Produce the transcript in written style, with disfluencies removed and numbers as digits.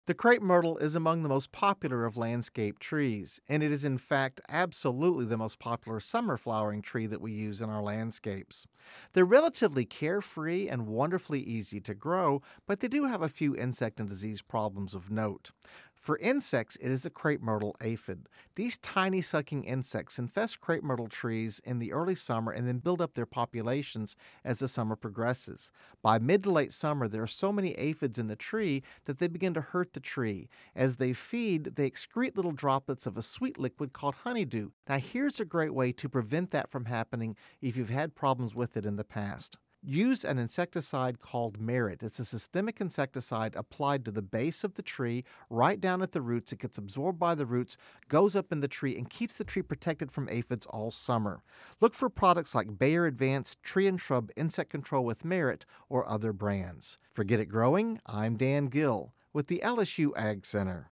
The crepe myrtle is among the most popular of landscape trees, and it is in fact absolutely the most popular summer flowering tree that we use in our landscapes. They're relatively carefree and wonderfully easy to grow, but they do have a few insect and disease problems of note. For insects, it is the crepe myrtle aphid. These tiny sucking insects infest crepe myrtle trees in the early summer and then build up their populations as the summer progresses. By mid to late summer, there are so many aphids in the tree that they begin to hurt the tree. As they feed, they excrete little droplets of a sweet liquid called honeydew. Now, here's a great way to prevent that from happening if you've had problems with it in the past. Use an insecticide called Merit. It's a systemic insecticide applied to the base of the tree, right down at the roots. It gets absorbed by the roots, goes up in the tree, and keeps the tree protected from aphids all summer. Look for products like Bayer Advanced Tree and Shrub Insect Control with Merit or other brands. For Get It Growing, I'm Dan Gill with the LSU Ag Center.